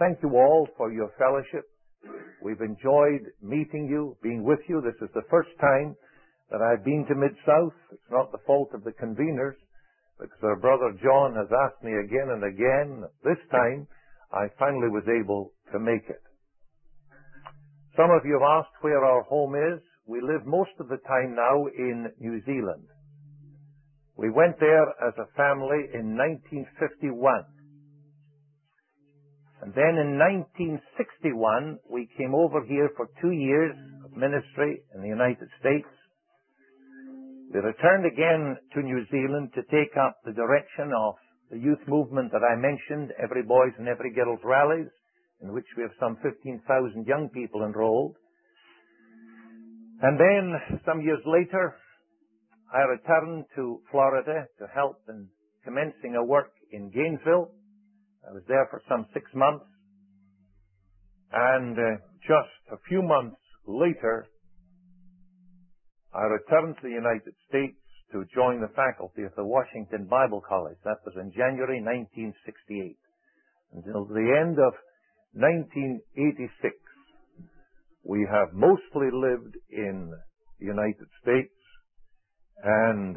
thank you all for your fellowship. We've enjoyed meeting you, being with you. This is the first time that I've been to Mid-South. It's not the fault of the conveners, because our brother John has asked me again and again. This time, I finally was able to make it. Some of you have asked where our home is. We live most of the time now in New Zealand. We went there as a family in 1951. And then in 1961, we came over here for 2 years of ministry in the United States. We returned again to New Zealand to take up the direction of the youth movement that I mentioned, Every Boys and Every Girls Rallies, in which we have some 15,000 young people enrolled. And then, some years later, I returned to Florida to help in commencing a work in Gainesville. I was there for some 6 months. And just a few months later, I returned to the United States to join the faculty of the Washington Bible College. That was in January 1968. Until the end of 1986, we have mostly lived in the United States and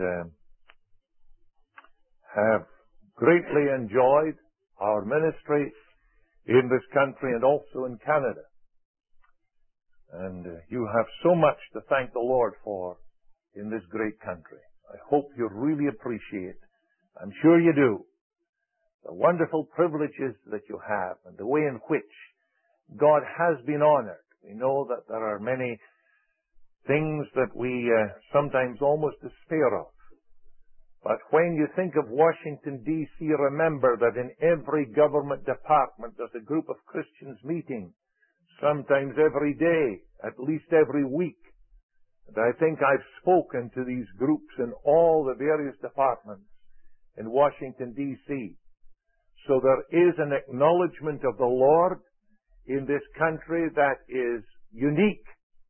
have greatly enjoyed our ministry in this country and also in Canada. And you have so much to thank the Lord for in this great country. I hope you really appreciate, I'm sure you do, the wonderful privileges that you have and the way in which God has been honored. We know that there are many things that we sometimes almost despair of. But when you think of Washington, D.C., remember that in every government department there's a group of Christians meeting, sometimes every day, at least every week. And I think I've spoken to these groups in all the various departments in Washington, D.C. So there is an acknowledgement of the Lord in this country that is unique.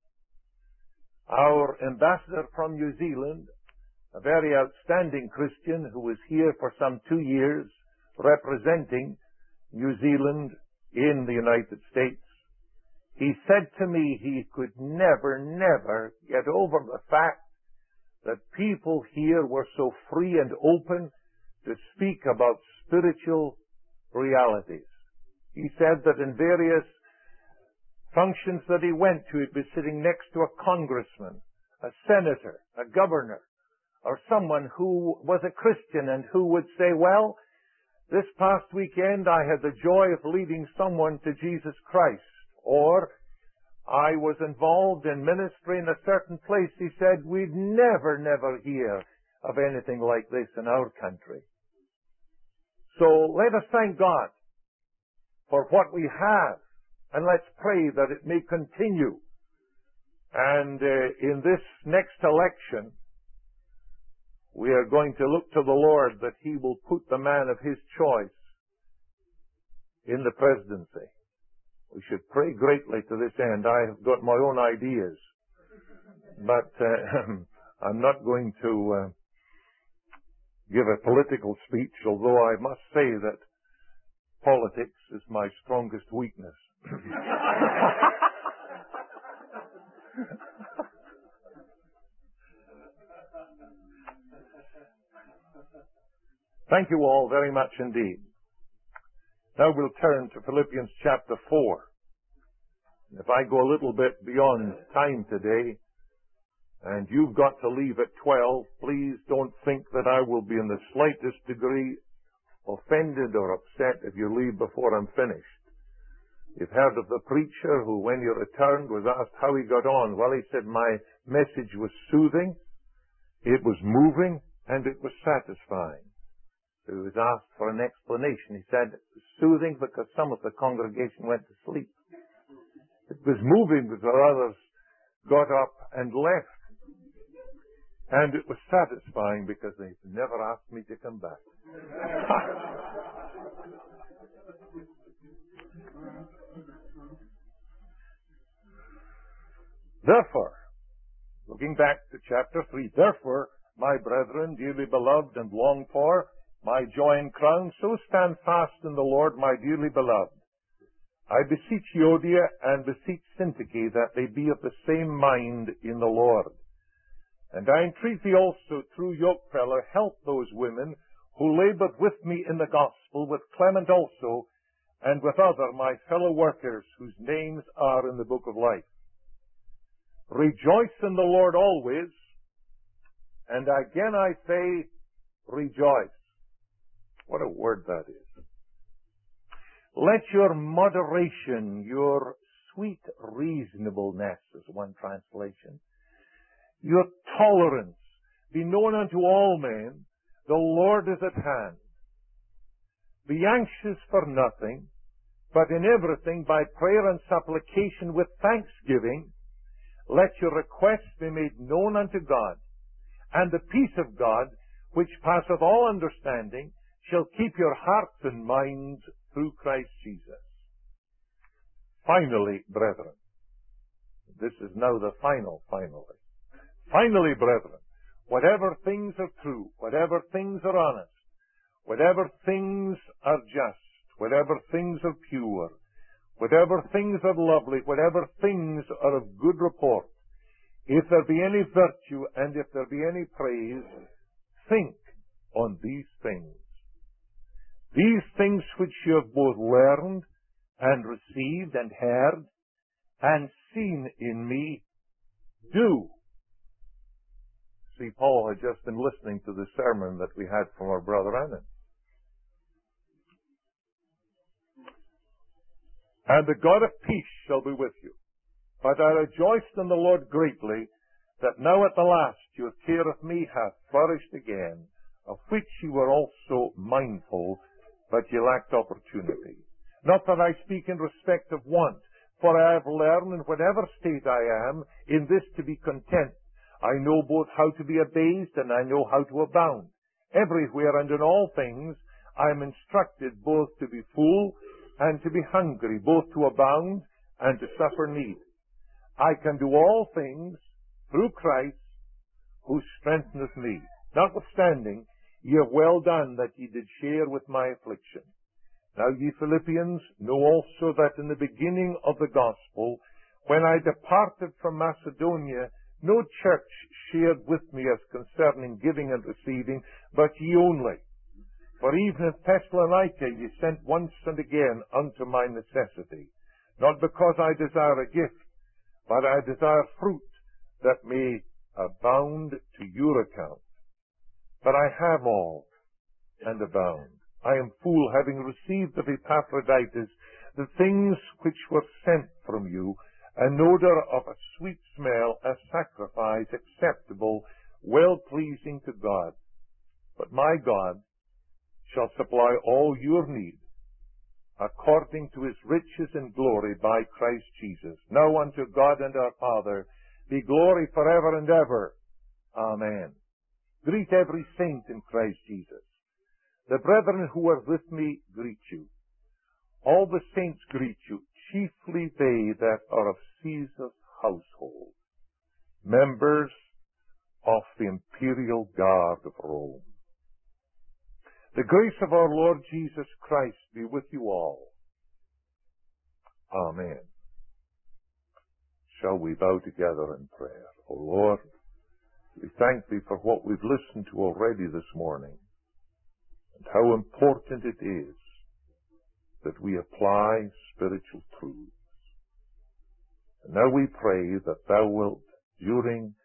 Our ambassador from New Zealand, a very outstanding Christian who was here for some 2 years representing New Zealand in the United States, he said to me he could never get over the fact that people here were so free and open to speak about spiritual realities. He said that in various functions that he went to, he'd be sitting next to a congressman, a senator, a governor, or someone who was a Christian and who would say, well, this past weekend I had the joy of leading someone to Jesus Christ. Or I was involved in ministry in a certain place. He said, we'd never hear of anything like this in our country. So let us thank God for what we have, and let's pray that it may continue. And in this next election, we are going to look to the Lord that He will put the man of His choice in the presidency. We should pray greatly to this end. I have got my own ideas, but I'm not going to give a political speech, although I must say that politics is my strongest weakness. Thank you all very much indeed. Now we'll turn to Philippians chapter 4. If I go a little bit beyond time today, and you've got to leave at 12, please don't think that I will be in the slightest degree offended or upset if you leave before I'm finished. You've heard of the preacher who, when he returned, was asked how he got on. Well, he said, my message was soothing, it was moving, and it was satisfying. So he was asked for an explanation. He said, it was soothing because some of the congregation went to sleep. It was moving because others got up and left. And it was satisfying because they never asked me to come back. Therefore, looking back to chapter 3, therefore, my brethren, dearly beloved and longed for, my joy and crown, so stand fast in the Lord, my dearly beloved. I beseech Euodia and beseech Syntyche that they be of the same mind in the Lord. And I entreat thee also, through Yokefellow, help those women who labored with me in the gospel, with Clement also, and with other my fellow workers, whose names are in the book of life. Rejoice in the Lord always, and again I say, rejoice. What a word that is. Let your moderation, your sweet reasonableness, is one translation, your tolerance be known unto all men. The Lord is at hand. Be anxious for nothing, but in everything by prayer and supplication with thanksgiving, let your requests be made known unto God. And the peace of God, which passeth all understanding, shall keep your hearts and minds through Christ Jesus. Finally, brethren, this is now the finally. Finally, brethren, whatever things are true, whatever things are honest, whatever things are just, whatever things are pure, whatever things are lovely, whatever things are of good report, if there be any virtue and if there be any praise, think on these things. These things which you have both learned and received and heard and seen in me, do. See, Paul had just been listening to the sermon that we had from our brother Annan. And the God of peace shall be with you. But I rejoiced in the Lord greatly, that now at the last your care of me hath flourished again, of which you were also mindful, but ye lacked opportunity. Not that I speak in respect of want, for I have learned in whatever state I am, in this to be content. I know both how to be abased, and I know how to abound. Everywhere and in all things I am instructed both to be full and to be hungry, both to abound and to suffer need. I can do all things through Christ, who strengtheneth me. Notwithstanding, ye have well done that ye did share with my affliction. Now ye Philippians know also that in the beginning of the gospel, when I departed from Macedonia, no church shared with me as concerning giving and receiving, but ye only. For even in Thessalonica ye sent once and again unto my necessity, not because I desire a gift, but I desire fruit that may abound to your account. But I have all and abound. I am full, having received of Epaphroditus the things which were sent from you, an odor of a sweet smell, a sacrifice acceptable, well-pleasing to God. But my God shall supply all your need, according to his riches and glory by Christ Jesus. Now unto God and our Father be glory forever and ever. Amen. Greet every saint in Christ Jesus. The brethren who are with me greet you. All the saints greet you, chiefly they that are of Caesar's household, members of the imperial guard of Rome. The grace of our Lord Jesus Christ be with you all. Amen. Shall we bow together in prayer? O Lord, we thank thee for what we've listened to already this morning, and how important it is that we apply spiritual truths. And now we pray that thou wilt, during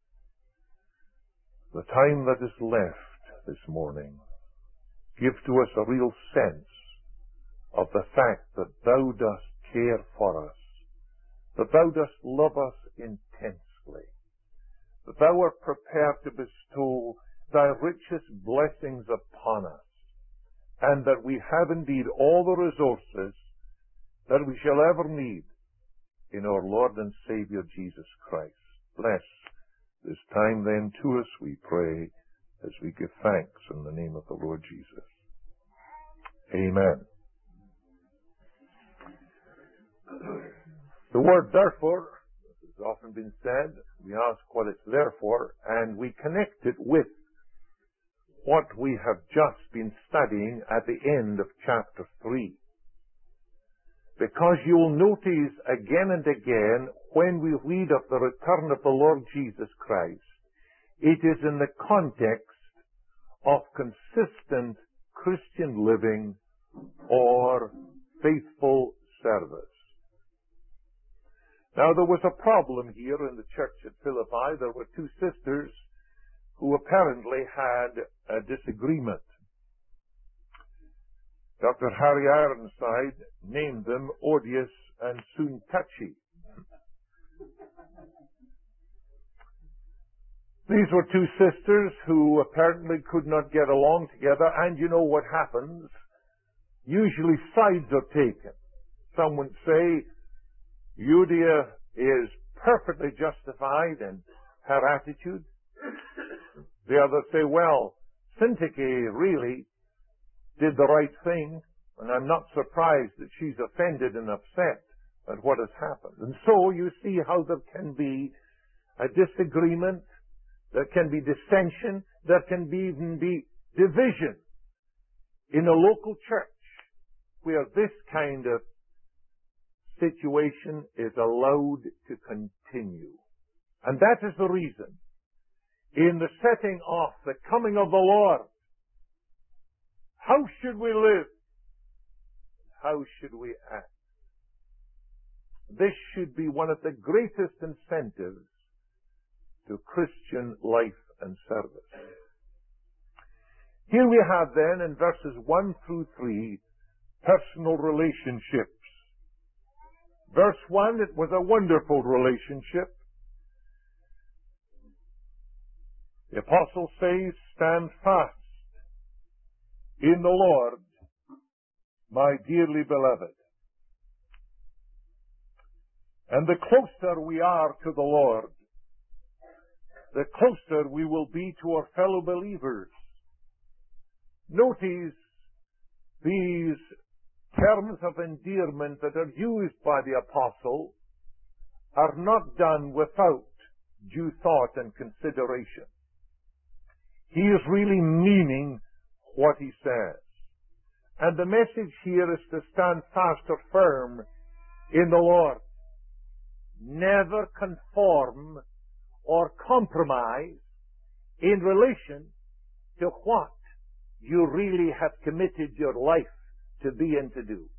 the time that is left this morning, give to us a real sense of the fact that thou dost care for us, that thou dost love us intensely, that thou art prepared to bestow thy richest blessings upon us, and that we have indeed all the resources that we shall ever need in our Lord and Savior Jesus Christ. Bless this time then to us, we pray, as we give thanks in the name of the Lord Jesus. Amen. The word therefore, as has often been said, we ask what it's there for, and we connect it with what we have just been studying at the end of chapter 3. Because you'll notice again and again when we read of the return of the Lord Jesus Christ, it is in the context of consistent Christian living or faithful service. Now, there was a problem here in the church at Philippi. There were two sisters who apparently had a disagreement. Dr. Harry Ironside named them odious and Soon-Touchy. These were two sisters who apparently could not get along together, and you know what happens. Usually sides are taken. Some would say Euodia is perfectly justified in her attitude. The others say, well, Syntyche really did the right thing, and I'm not surprised that she's offended and upset at what has happened. And so you see how there can be a disagreement, there can be dissension, there can even be division in a local church where this kind of situation is allowed to continue. And that is the reason, in the setting of the coming of the Lord, how should we live? How should we act? This should be one of the greatest incentives to Christian life and service. Here we have then in verses 1 through 3, personal relationships. Verse 1, it was a wonderful relationship. The apostle says, stand fast in the Lord, my dearly beloved. And the closer we are to the Lord, the closer we will be to our fellow believers. Notice these terms of endearment that are used by the apostle are not done without due thought and consideration. He is really meaning what he says. And the message here is to stand fast or firm in the Lord. Never conform or compromise in relation to what you really have committed your life to be and to do.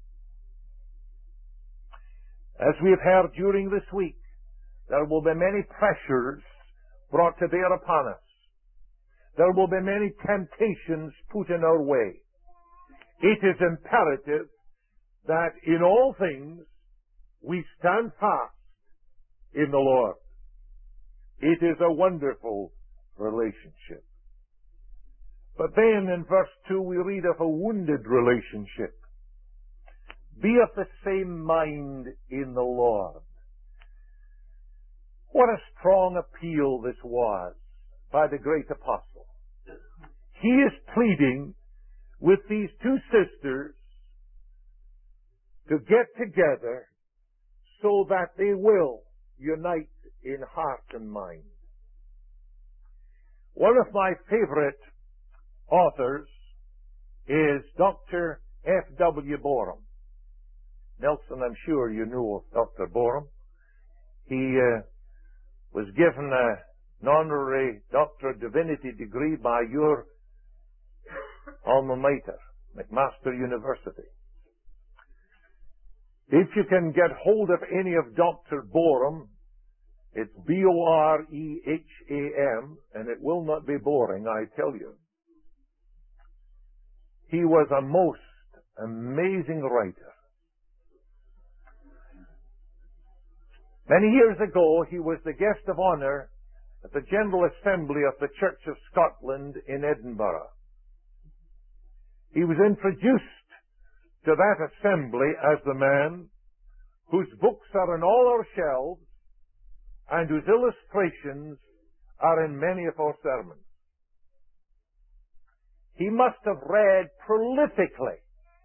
As we have heard during this week, there will be many pressures brought to bear upon us. There will be many temptations put in our way. It is imperative that in all things we stand fast in the Lord. It is a wonderful relationship. But then in verse 2 we read of a wounded relationship. Be of the same mind in the Lord. What a strong appeal this was by the great apostle. He is pleading with these two sisters to get together so that they will unite in heart and mind. One of my favorite authors is Dr. F.W. Borum. Nelson, I'm sure you know of Dr. Borum. He was given an honorary Doctor of Divinity degree by your alma mater, McMaster University. If you can get hold of any of Dr. Borum, it's B-O-R-E-H-A-M, and it will not be boring, I tell you. He was a most amazing writer. Many years ago, he was the guest of honor at the General Assembly of the Church of Scotland in Edinburgh. He was introduced to that assembly as the man whose books are in all our shelves and whose illustrations are in many of our sermons. He must have read prolifically.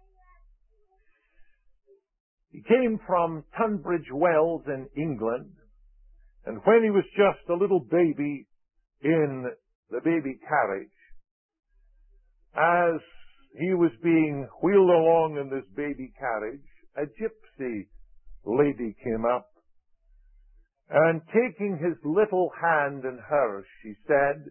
He came from Tunbridge Wells in England, and when he was just a little baby in the baby carriage, as he was being wheeled along in this baby carriage, a gypsy lady came up, and taking his little hand in hers, she said,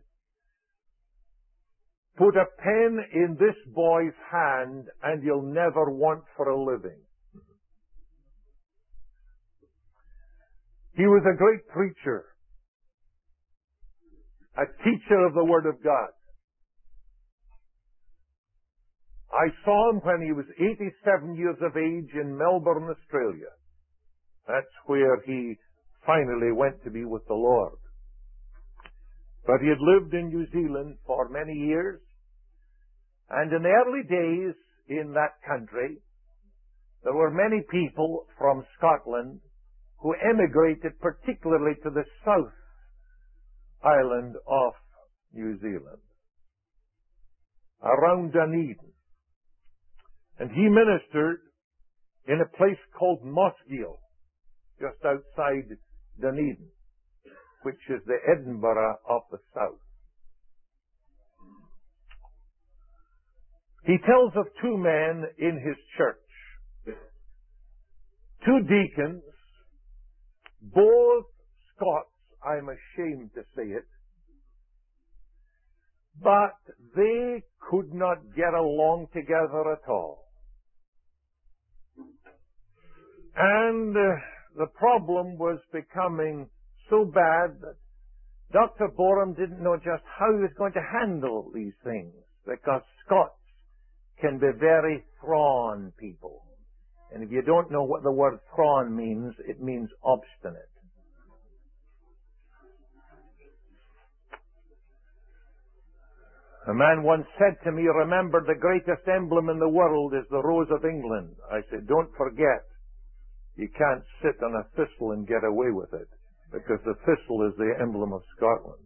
"Put a pen in this boy's hand and you'll never want for a living." He was a great preacher, a teacher of the Word of God. I saw him when he was 87 years of age in Melbourne, Australia. That's where he finally went to be with the Lord. But he had lived in New Zealand for many years, and in the early days in that country, there were many people from Scotland who emigrated particularly to the South Island of New Zealand, around Dunedin. And he ministered in a place called Mossgiel, just outside Dunedin, which is the Edinburgh of the South. He tells of two men in his church, two deacons, both Scots, I'm ashamed to say it, but they could not get along together at all. And the problem was becoming so bad that Dr. Borum didn't know just how he was going to handle these things, because Scots can be very thrawn people. And if you don't know what the word thrawn means, it means obstinate. A man once said to me, "Remember, the greatest emblem in the world is the Rose of England." I said, "Don't forget, you can't sit on a thistle and get away with it, because the thistle is the emblem of Scotland."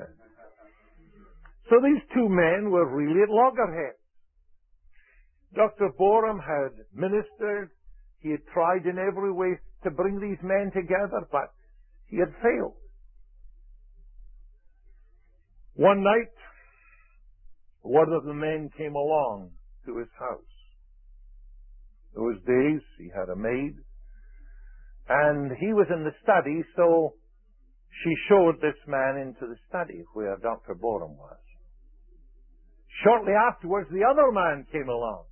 So these two men were really at loggerheads. Dr. Borum had ministered. He had tried in every way to bring these men together, but he had failed. One night, one of the men came along to his house. Those days, he had a maid, and he was in the study, so she showed this man into the study where Dr. Borum was. Shortly afterwards, the other man came along.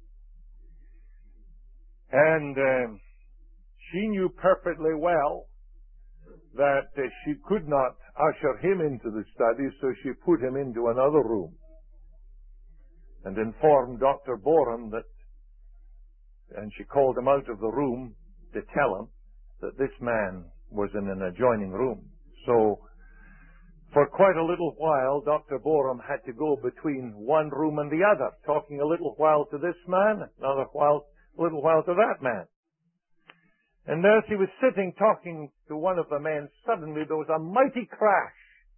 And she knew perfectly well that she could not usher him into the study, so she put him into another room and informed Dr. Borum that, and she called him out of the room to tell him that this man was in an adjoining room. So for quite a little while, Dr. Borum had to go between one room and the other, talking a little while to this man, another little while to that man. And as he was sitting talking to one of the men, suddenly there was a mighty crash.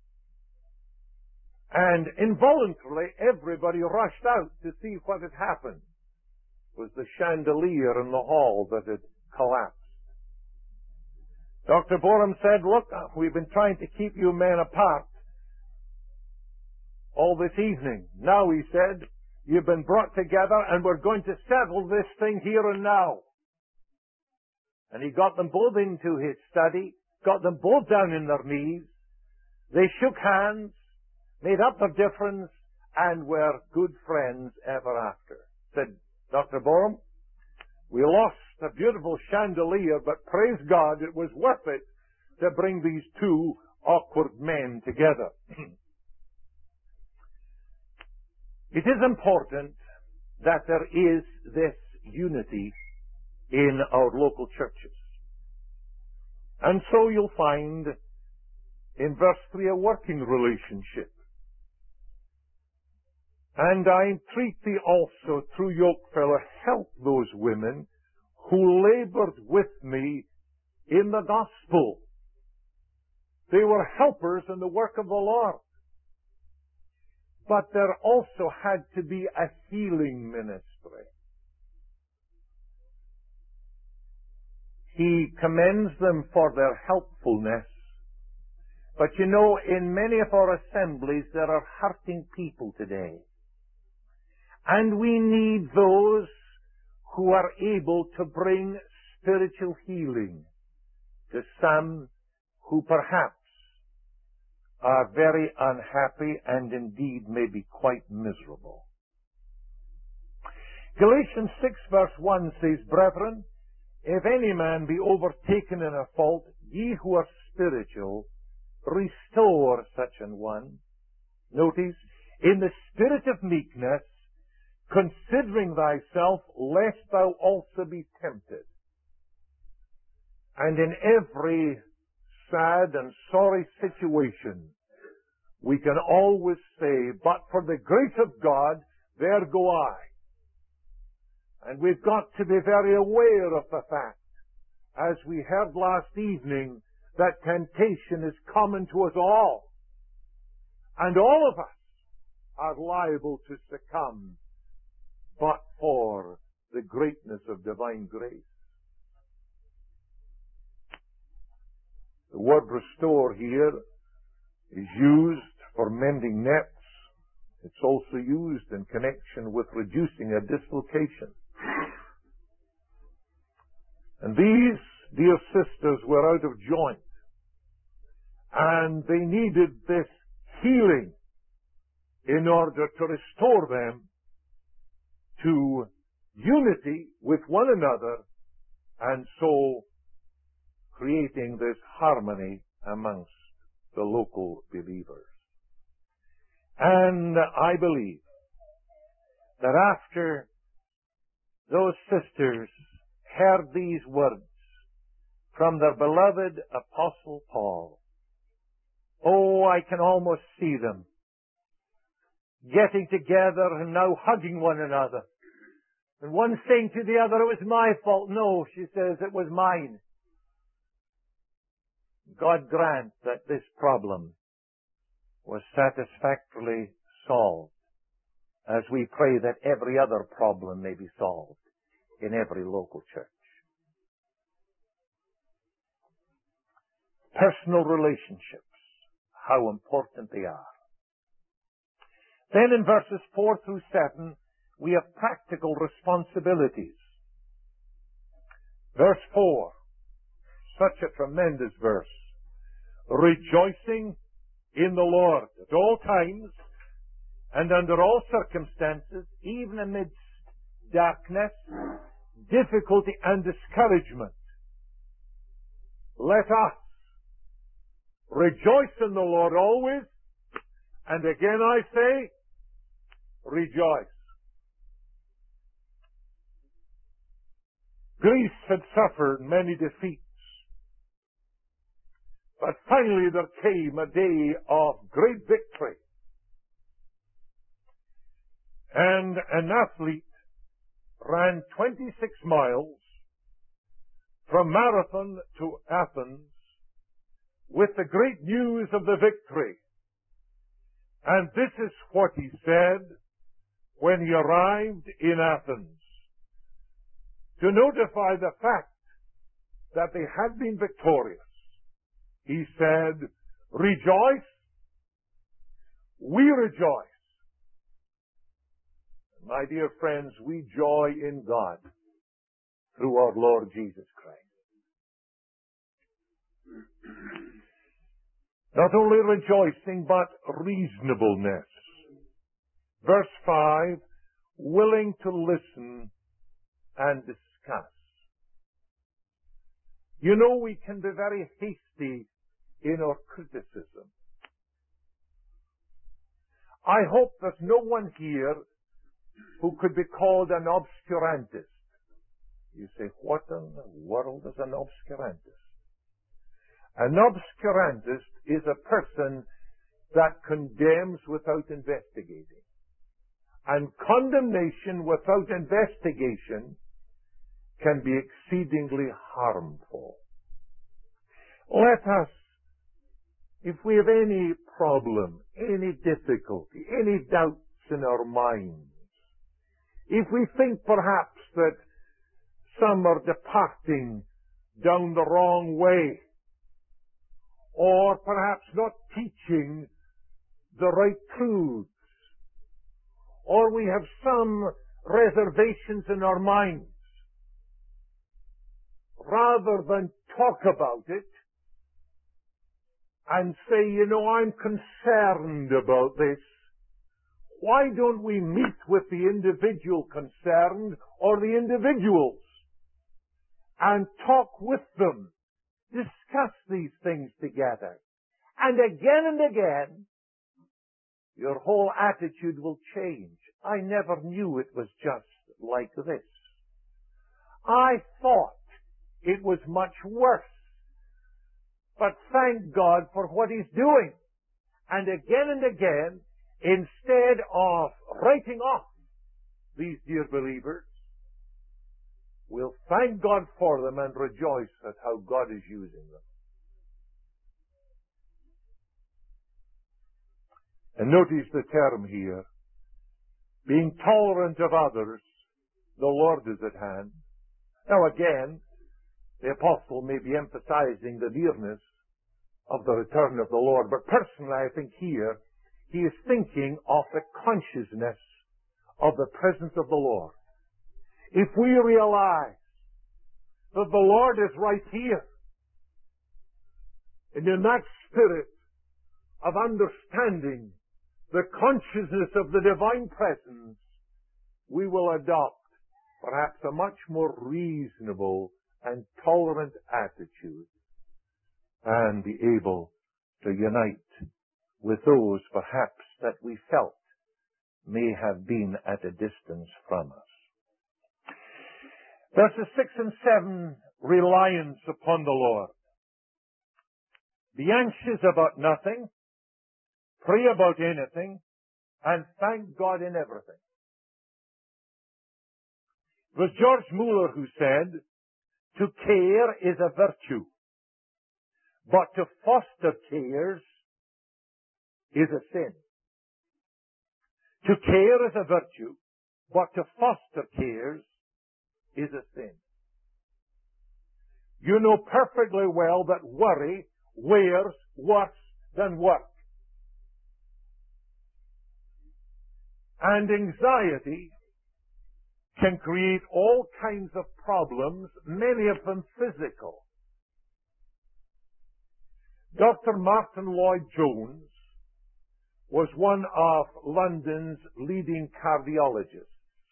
And involuntarily, everybody rushed out to see what had happened. It was the chandelier in the hall that had collapsed. Dr. Borum said, "Look, we've been trying to keep you men apart all this evening. Now," he said, "you've been brought together and we're going to settle this thing here and now." And he got them both into his study, got them both down on their knees. They shook hands, made up their difference, and were good friends ever after. Said Dr. Borum, "We lost a beautiful chandelier, but praise God, it was worth it to bring these two awkward men together." It is important that there is this unity in our local churches. And so you'll find in verse 3 a working relationship. "And I entreat thee also through Yokefellow, help those women who labored with me in the gospel." They were helpers in the work of the Lord. But there also had to be a healing ministry. He commends them for their helpfulness. But you know, in many of our assemblies, there are hurting people today. And we need those who are able to bring spiritual healing to some who perhaps are very unhappy and indeed may be quite miserable. Galatians 6 verse 1 says, Brethren, if any man be overtaken in a fault, ye who are spiritual, restore such an one. Notice, in the spirit of meekness, considering thyself, lest thou also be tempted. And in every sad and sorry situation, we can always say, but for the grace of God, there go I. And we've got to be very aware of the fact, as we heard last evening, that temptation is common to us all. And all of us are liable to succumb, but for the greatness of divine grace. The word restore here is used for mending nets. It's also used in connection with reducing a dislocation. And these dear sisters were out of joint, and they needed this healing in order to restore them to unity with one another, and so creating this harmony amongst the local believers. And I believe that after those sisters heard these words from their beloved Apostle Paul, oh, I can almost see them getting together and now hugging one another. And one saying to the other, it was my fault. No, she says, it was mine. God grant that this problem was satisfactorily solved, as we pray that every other problem may be solved in every local church. Personal relationships, how important they are. Then in verses 4 through 7, we have practical responsibilities. Verse 4, such a tremendous verse. Rejoicing in the Lord at all times and under all circumstances, even amidst darkness, difficulty and discouragement. Let us rejoice in the Lord always, and again I say, rejoice. Greece had suffered many defeats, but finally there came a day of great victory. And an athlete ran 26 miles from Marathon to Athens with the great news of the victory. And this is what he said when he arrived in Athens, to notify the fact that they had been victorious. He said, rejoice, we rejoice. My dear friends, we joy in God through our Lord Jesus Christ. Not only rejoicing, but reasonableness. Verse 5, willing to listen and discuss. You know, we can be very hasty in our criticism. I hope there's no one here who could be called an obscurantist. You say, what in the world is an obscurantist? An obscurantist is a person that condemns without investigating. And condemnation without investigation can be exceedingly harmful. Let us, if we have any problem, any difficulty, any doubts in our minds, if we think perhaps that some are departing down the wrong way, or perhaps not teaching the right truths, or we have some reservations in our minds, rather than talk about it and say, I'm concerned about this, why don't we meet with the individual concerned or the individuals and talk with them, discuss these things together? And again, your whole attitude will change. I never knew it was just like this. I thought it was much worse. But thank God for what He's doing. And again, instead of writing off these dear believers, we'll thank God for them and rejoice at how God is using them. And notice the term here, being tolerant of others, the Lord is at hand. Now again, the apostle may be emphasizing the nearness of the return of the Lord, but personally I think here he is thinking of the consciousness of the presence of the Lord. If we realize that the Lord is right here, and in that spirit of understanding the consciousness of the divine presence, we will adopt perhaps a much more reasonable and tolerant attitude and be able to unite with those perhaps that we felt may have been at a distance from us. Verses 6 and 7, reliance upon the Lord. Be anxious about nothing, pray about anything, and thank God in everything. It was George Mueller who said, to care is a virtue, but to foster cares is a sin. To care is a virtue, but to foster cares is a sin. You know perfectly well that worry wears worse than work. And anxiety can create all kinds of problems, many of them physical. Dr. Martin Lloyd-Jones was one of London's leading cardiologists.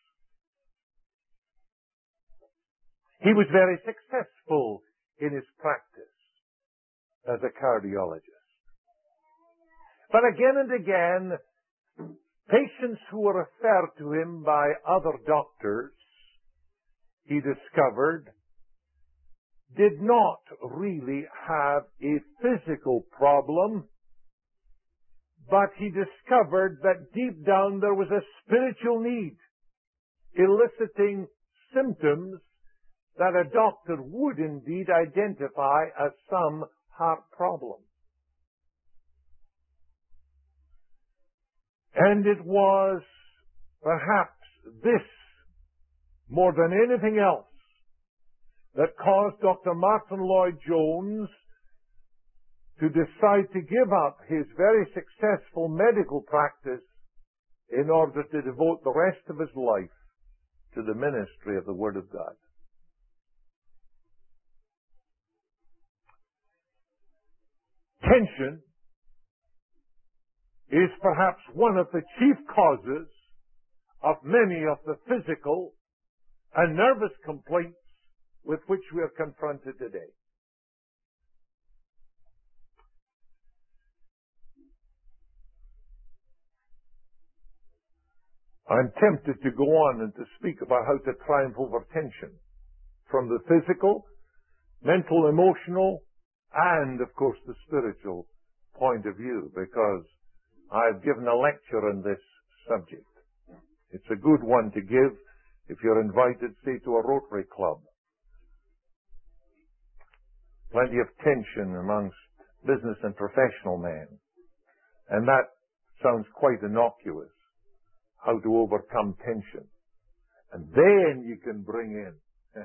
He was very successful in his practice as a cardiologist. But again and again, patients who were referred to him by other doctors, he discovered, did not really have a physical problem, but he discovered that deep down there was a spiritual need, eliciting symptoms that a doctor would indeed identify as some heart problem. And it was perhaps this, more than anything else, that caused Dr. Martin Lloyd-Jones to decide to give up his very successful medical practice in order to devote the rest of his life to the ministry of the Word of God. Tension is perhaps one of the chief causes of many of the physical and nervous complaints with which we are confronted today. I'm tempted to go on and to speak about how to triumph over tension from the physical, mental, emotional, and, of course, the spiritual point of view, because I've given a lecture on this subject. It's a good one to give if you're invited, say, to a Rotary Club. Plenty of tension amongst business and professional men. And that sounds quite innocuous, how to overcome tension. And then you can bring in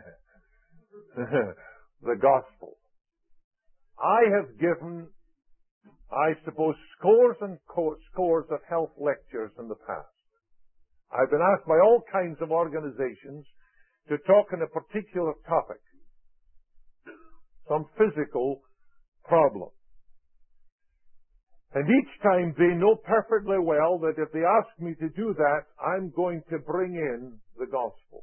the gospel. I have given, I suppose, scores and scores of health lectures in the past. I've been asked by all kinds of organizations to talk on a particular topic. some physical problem. And each time they know perfectly well that if they ask me to do that, I'm going to bring in the gospel.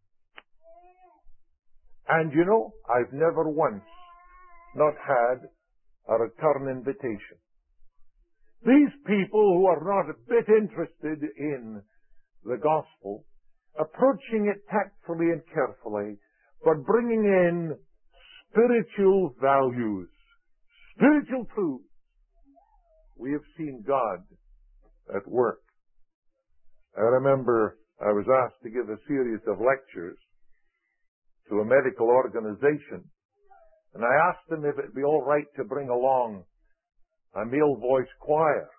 And you know, I've never once not had a return invitation. These people who are not a bit interested in the gospel, approaching it tactfully and carefully, but bringing in spiritual values, spiritual truths, we have seen God at work. I remember I was asked to give a series of lectures to a medical organization, and I asked them if it'd be all right to bring along a male voice choir.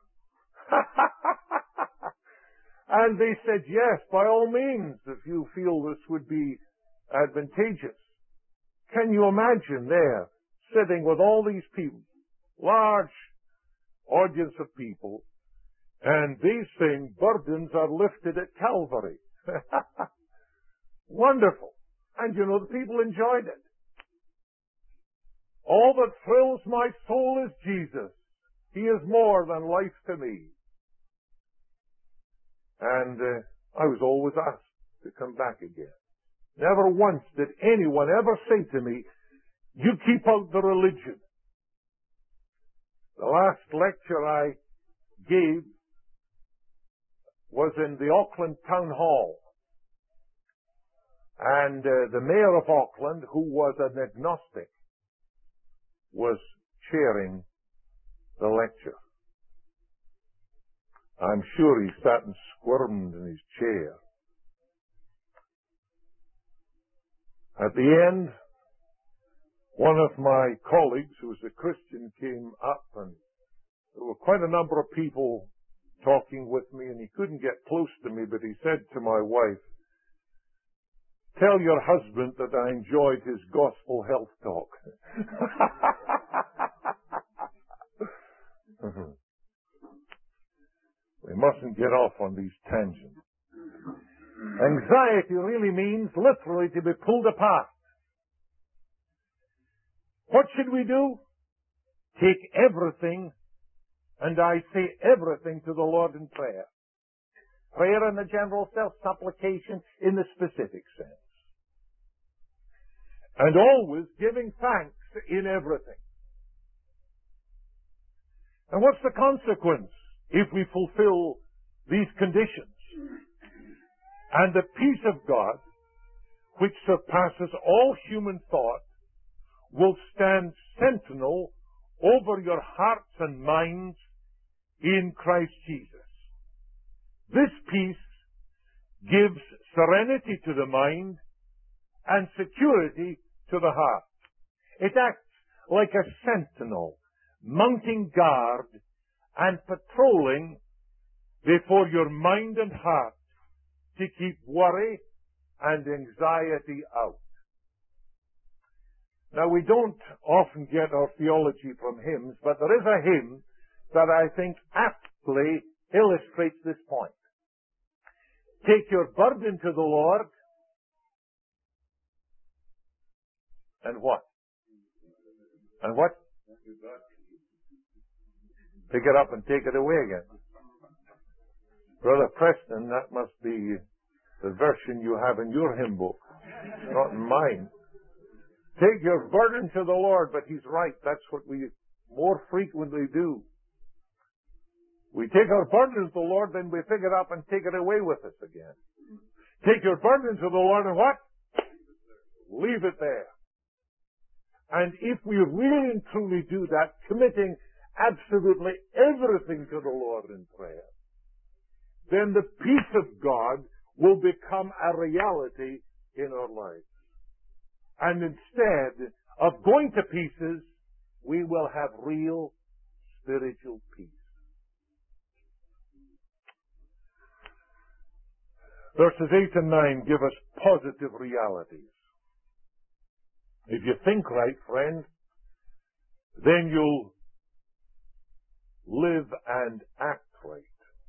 And they said, yes, by all means, if you feel this would be advantageous. Can you imagine there, sitting with all these people, large audience of people, and they sing, burdens are lifted at Calvary. Wonderful. And you know, the people enjoyed it. All that thrills my soul is Jesus. He is more than life to me. And I was always asked to come back again. Never once did anyone ever say to me, you keep out the religion. The last lecture I gave was in the Auckland Town Hall. And the mayor of Auckland, who was an agnostic, was chairing the lecture. I'm sure he sat and squirmed in his chair. At the end, one of my colleagues, who was a Christian, came up, and there were quite a number of people talking with me, and he couldn't get close to me, but he said to my wife, tell your husband that I enjoyed his gospel health talk. We mustn't get off on these tangents. Anxiety really means literally to be pulled apart. What should we do? Take everything, and I say everything, to the Lord in prayer. Prayer in the general sense, supplication in the specific sense. And always giving thanks in everything. And what's the consequence if we fulfill these conditions? And the peace of God, which surpasses all human thought, will stand sentinel over your hearts and minds in Christ Jesus. This peace gives serenity to the mind and security to the heart. It acts like a sentinel, mounting guard and patrolling before your mind and heart to keep worry and anxiety out. Now, we don't often get our theology from hymns, but there is a hymn that I think aptly illustrates this point. Take your burden to the Lord, and what? And what? Pick it up and take it away again. Brother Preston, that must be the version you have in your hymn book, not in mine. Take your burden to the Lord, but he's right. That's what we more frequently do. We take our burden to the Lord, then we pick it up and take it away with us again. Take your burden to the Lord and what? Leave it there. And if we really and truly do that, committing absolutely everything to the Lord in prayer, then the peace of God will become a reality in our lives. And instead of going to pieces, we will have real spiritual peace. Verses 8 and 9 give us positive realities. If you think right, friend, then you'll live and act right.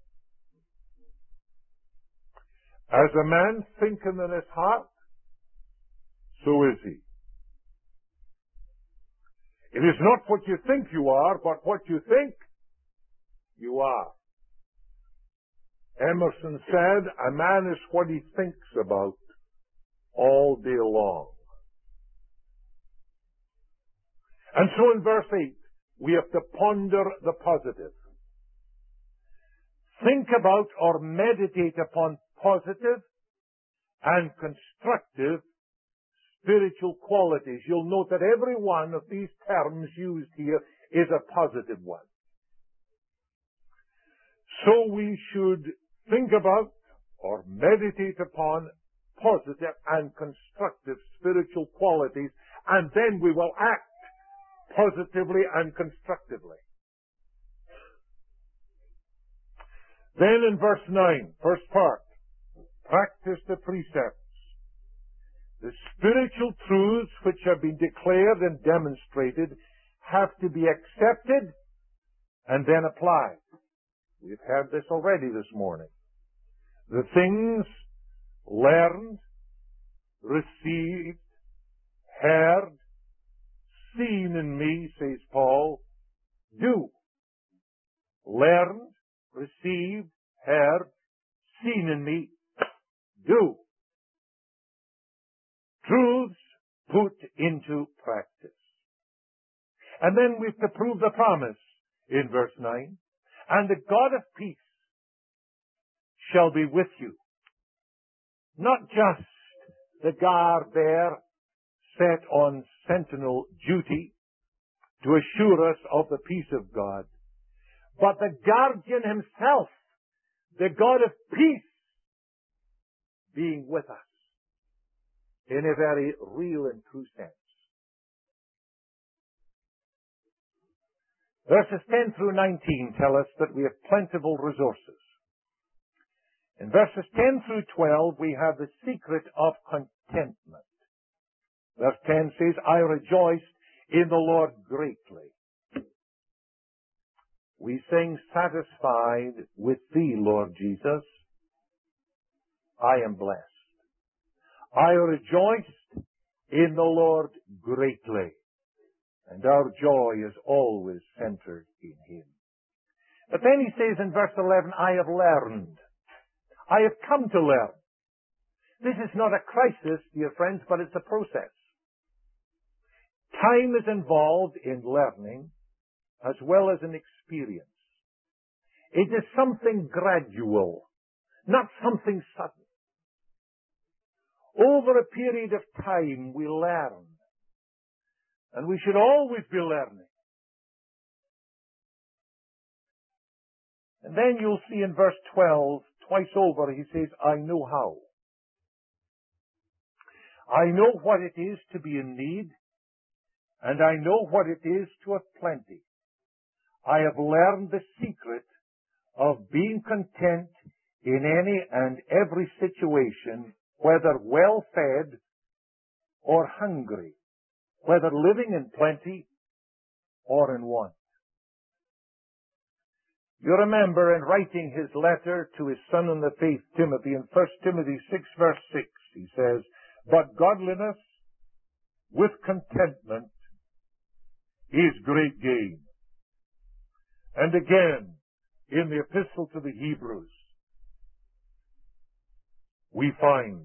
As a man thinketh in his heart, so is he. It is not what you think you are, but what you think you are. Emerson said, a man is what he thinks about all day long. And so in verse 8, we have to ponder the positive. Think about or meditate upon positive and constructive spiritual qualities. You'll note that every one of these terms used here is a positive one. So we should think about or meditate upon positive and constructive spiritual qualities, and then we will act positively and constructively. Then in verse 9, first part, practice the precepts. The spiritual truths which have been declared and demonstrated have to be accepted and then applied. We've had this already this morning. The things learned, received, heard, seen in me, says Paul, do. Learned, received, heard, seen in me, do. Truths put into practice. And then we have to prove the promise in verse 9. And the God of peace shall be with you. Not just the guard there set on sentinel duty to assure us of the peace of God, but the guardian himself, the God of peace, being with us in a very real and true sense. Verses 10 through 19 tell us that we have plentiful resources. In verses 10 through 12, we have the secret of contentment. Verse 10 says, I rejoiced in the Lord greatly. We sing, satisfied with thee, Lord Jesus, I am blessed. I rejoiced in the Lord greatly, and our joy is always centered in Him. But then he says in verse 11, I have learned. I have come to learn. This is not a crisis, dear friends, but it's a process. Time is involved in learning as well as in experience. It is something gradual, not something sudden. Over a period of time we learn, and we should always be learning. And then you'll see in verse 12, twice over, he says, I know how. I know what it is to be in need, and I know what it is to have plenty. I have learned the secret of being content in any and every situation, whether well-fed or hungry, whether living in plenty or in want. You remember in writing his letter to his son in the faith, Timothy, in 1 Timothy 6, verse 6, he says, but godliness with contentment is great gain. And again, in the epistle to the Hebrews, we find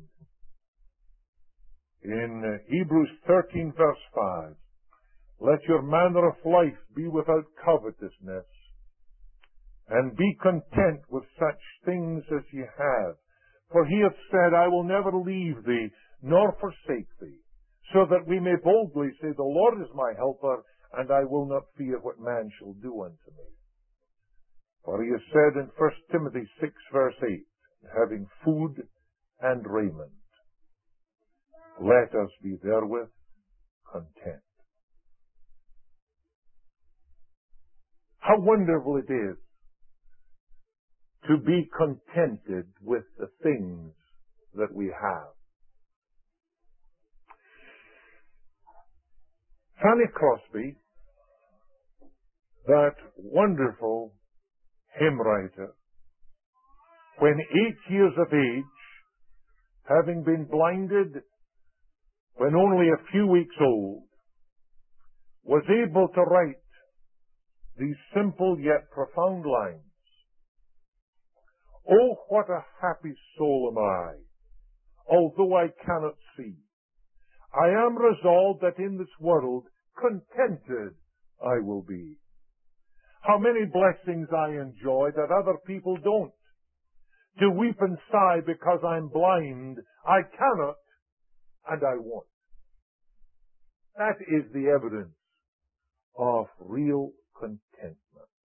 in Hebrews 13, verse 5, let your manner of life be without covetousness, and be content with such things as ye have. For he hath said, I will never leave thee, nor forsake thee, so that we may boldly say, the Lord is my helper, and I will not fear what man shall do unto me. For he has said in 1 Timothy 6, verse 8, having food and raiment, let us be therewith content. How wonderful it is to be contented with the things that we have. Fanny Crosby, that wonderful hymn writer, when 8 years of age, having been blinded when only a few weeks old, was able to write these simple yet profound lines. Oh, what a happy soul am I, although I cannot see. I am resolved that in this world contented I will be. How many blessings I enjoy that other people don't. To weep and sigh because I'm blind, I cannot and I won't. That is the evidence of real contentment.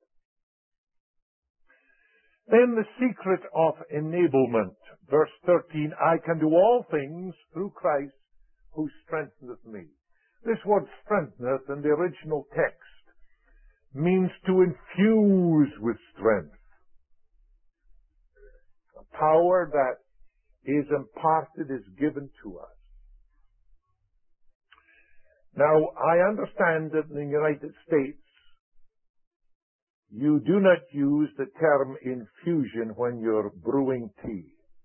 Then the secret of enablement. Verse 13, I can do all things through Christ who strengtheneth me. This word strengtheneth in the original text means to infuse with strength. A power that is imparted is given to us. Now, I understand that in the United States, you do not use the term infusion when you're brewing tea.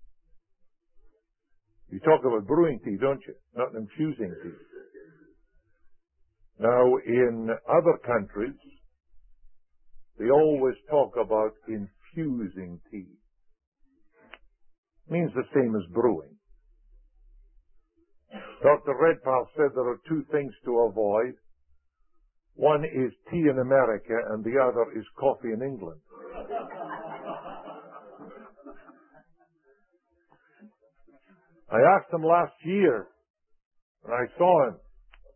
You talk about brewing tea, don't you? Not infusing tea. Now, in other countries, they always talk about infusing tea. It means the same as brewing. Dr. Redpath said there are two things to avoid. One is tea in America and the other is coffee in England. I asked him last year when I saw him.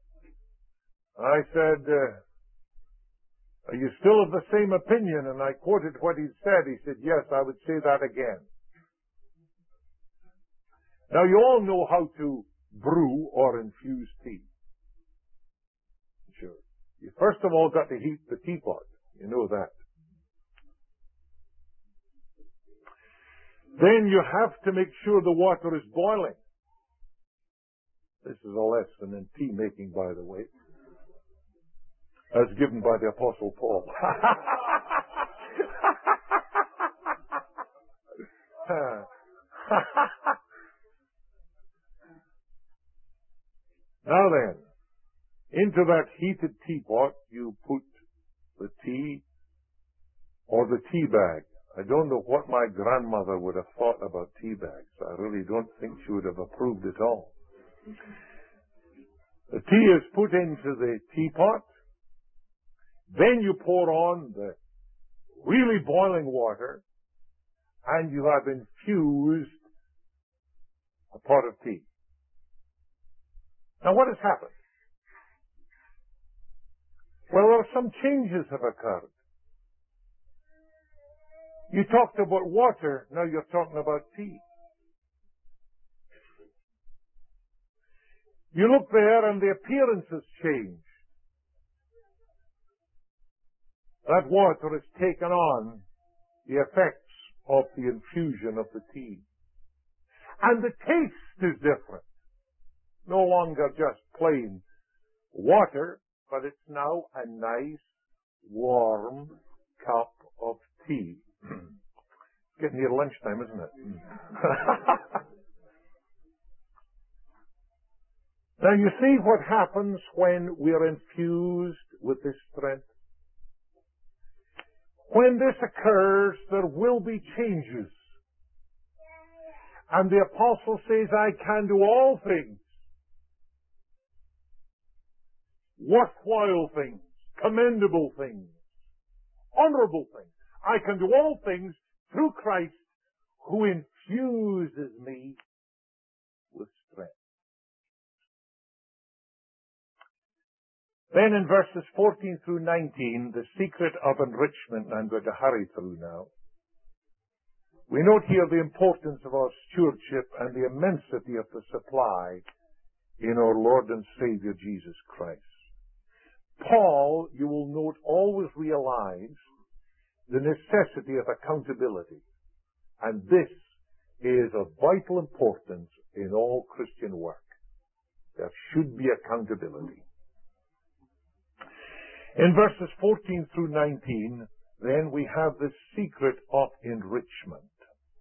I said, are you still of the same opinion? And I quoted what he said. He said, yes, I would say that again. Now you all know how to brew or infuse tea. Sure. You first of all got to heat the teapot. You know that. Then you have to make sure the water is boiling. This is a lesson in tea making, by the way, as given by the Apostle Paul. Now then, into that heated teapot, you put the tea or the tea bag. I don't know what my grandmother would have thought about tea bags. I really don't think she would have approved at all. The tea is put into the teapot. Then you pour on the really boiling water, and you have infused a pot of tea. Now, what has happened? Well, some changes have occurred. You talked about water, now you're talking about tea. You look there and the appearance has changed. That water has taken on the effects of the infusion of the tea. And the taste is different. No longer just plain water, but it's now a nice, warm cup of tea. It's getting near lunchtime, isn't it? Now you see what happens when we're infused with this strength. When this occurs, there will be changes. And the apostle says, I can do all things. Worthwhile things, commendable things, honorable things. I can do all things through Christ who infuses me with strength. Then in verses 14 through 19, the secret of enrichment, I'm going to hurry through now. We note here the importance of our stewardship and the immensity of the supply in our Lord and Savior Jesus Christ. Paul, you will note, always realized the necessity of accountability. And this is of vital importance in all Christian work. There should be accountability. In verses 14 through 19, then we have the secret of enrichment.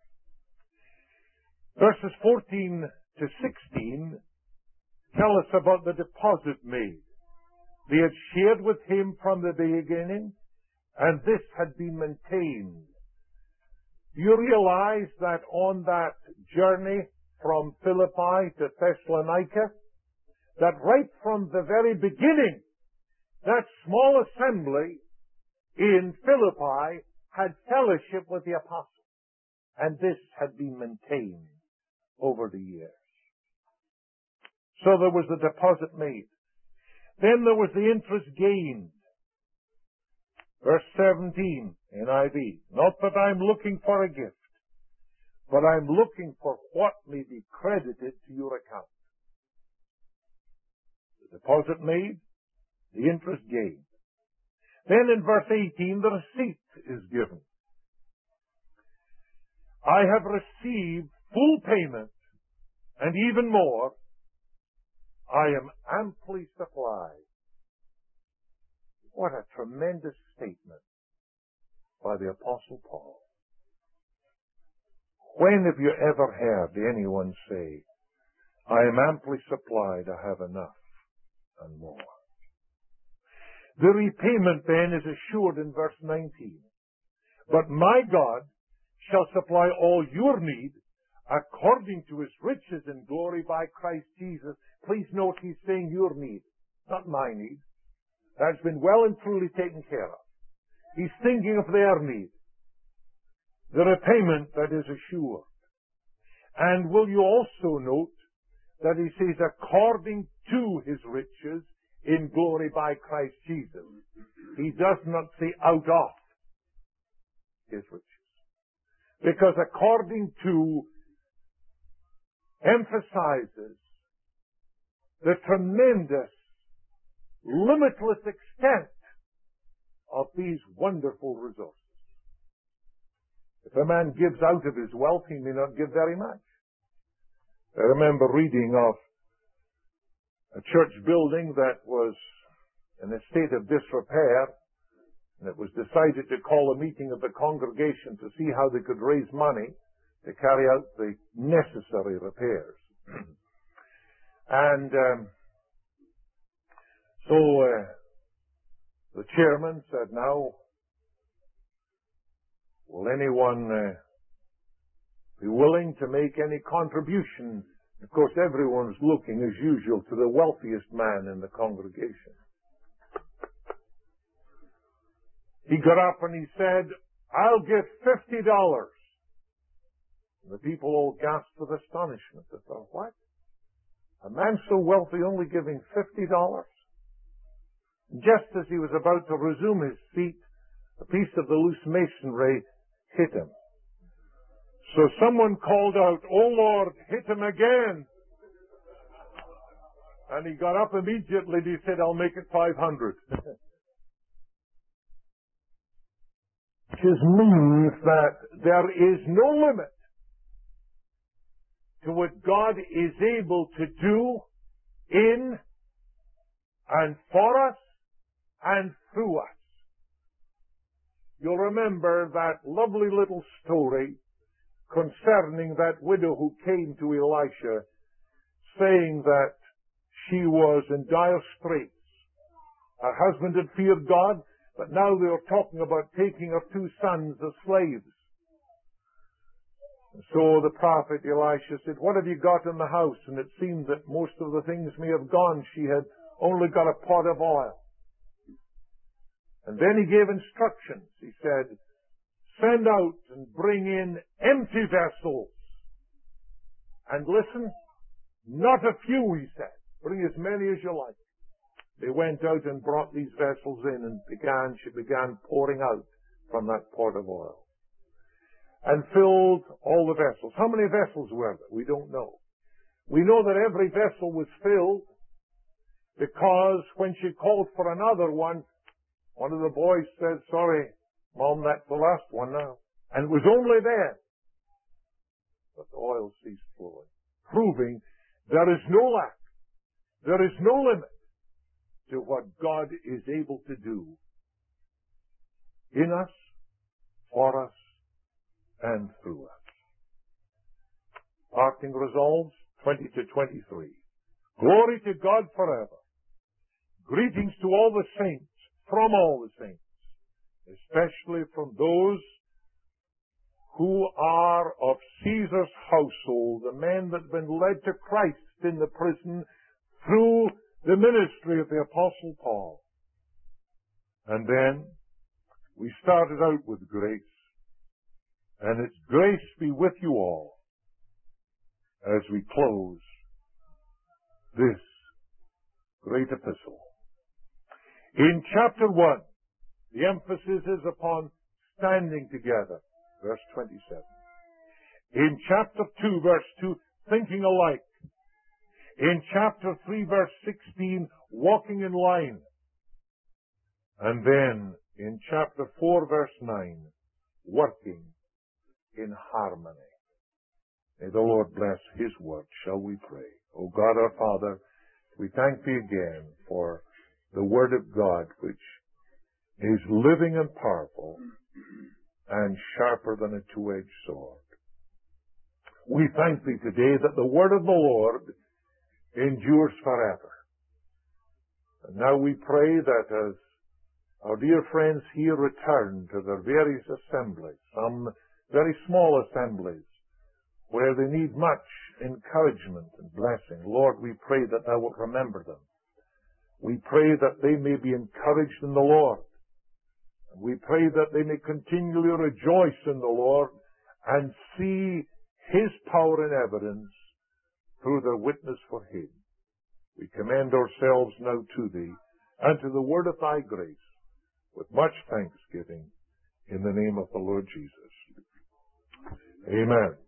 Verses 14 to 16 tell us about the deposit made. They had shared with him from the beginning, and this had been maintained. Do you realize that on that journey from Philippi to Thessalonica, that right from the very beginning, that small assembly in Philippi had fellowship with the apostles. And this had been maintained over the years. So there was the deposit made. Then there was the interest gained. Verse 17, NIV. Not that I'm looking for a gift, but I'm looking for what may be credited to your account. The deposit made, the interest gained. Then in verse 18, the receipt is given. I have received full payment, and even more, I am amply supplied. What a tremendous statement by the Apostle Paul. When have you ever heard anyone say, I am amply supplied, I have enough and more? The repayment then is assured in verse 19. But my God shall supply all your need according to his riches in glory by Christ Jesus. Please note he's saying your need, not my need. That's been well and truly taken care of. He's thinking of their need. The repayment that is assured. And will you also note that he says according to his riches in glory by Christ Jesus. He does not say out of his riches. Because according to emphasizes the tremendous, limitless extent of these wonderful resources. If a man gives out of his wealth, he may not give very much. I remember reading of a church building that was in a state of disrepair, and it was decided to call a meeting of the congregation to see how they could raise money to carry out the necessary repairs. And so the chairman said, now, will anyone be willing to make any contribution? Of course, everyone's looking, as usual, to the wealthiest man in the congregation. He got up and he said, I'll give $50. And the people all gasped with astonishment. They thought, what? A man so wealthy only giving $50? Just as he was about to resume his seat, a piece of the loose masonry hit him. So someone called out, "Oh Lord, hit him again." And he got up immediately and he said, "I'll make it 500. Which means that there is no limit to what God is able to do in and for us and through us. You'll remember that lovely little story concerning that widow who came to Elisha saying that she was in dire straits. Her husband had feared God, but now they were talking about taking her 2 sons as slaves. And so the prophet Elisha said, "What have you got in the house?" And it seemed that most of the things may have gone. She had only got a pot of oil. And then he gave instructions. He said, "Send out and bring in empty vessels." And listen, not a few, he said. Bring as many as you like. They went out and brought these vessels in, and she began pouring out from that pot of oil. And filled all the vessels. How many vessels were there? We don't know. We know that every vessel was filled because when she called for another one of the boys said, "Sorry, Mom, that's the last one now." And it was only then that the oil ceased flowing, proving there is no lack, there is no limit to what God is able to do in us, for us, and through us. Parting resolves, 20 to 23. Glory to God forever. Greetings to all the saints, from all the saints, especially from those who are of Caesar's household, the men that have been led to Christ in the prison through the ministry of the Apostle Paul. And then we started out with grace, and its grace be with you all as we close this great epistle. In chapter 1, the emphasis is upon standing together, verse 27. In chapter 2, verse 2, thinking alike. In chapter 3, verse 16, walking in line. And then in chapter 4, verse 9, working in harmony. May the Lord bless His word. Shall we pray? O God our Father, we thank Thee again for the Word of God, which is living and powerful and sharper than a two-edged sword. We thank Thee today that the Word of the Lord endures forever. And now we pray that as our dear friends here return to their various assemblies, some very small assemblies, where they need much encouragement and blessing, Lord, we pray that Thou wilt remember them. We pray that they may be encouraged in the Lord. We pray that they may continually rejoice in the Lord and see His power and evidence through their witness for Him. We commend ourselves now to Thee and to the word of Thy grace with much thanksgiving in the name of the Lord Jesus. Amen.